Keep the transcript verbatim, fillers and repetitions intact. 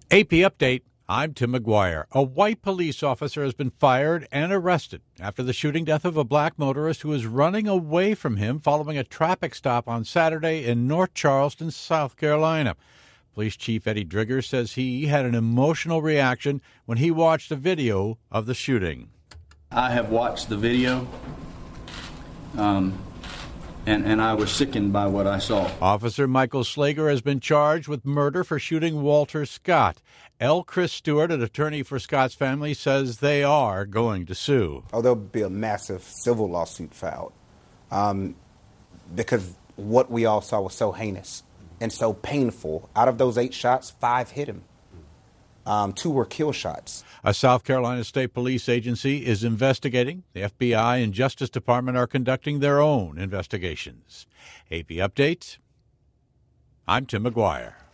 A P Update, I'm Tim McGuire. A white police officer has been fired and arrested after the shooting death of a black motorist who was running away from him following a traffic stop on Saturday in North Charleston, South Carolina. Police Chief Eddie Drigger says he had an emotional reaction when he watched a video of the shooting. I have watched the video, um, and, and I was sickened by what I saw. Officer Michael Slager has been charged with murder for shooting Walter Scott. L. Chris Stewart, an attorney for Scott's family, says they are going to sue. Oh, there'll be a massive civil lawsuit filed um, because what we all saw was so heinous and so painful. Out of those eight shots, five hit him. Um, two were kill shots. A South Carolina State Police agency is investigating. The F B I and Justice Department are conducting their own investigations. A P Update, I'm Tim McGuire.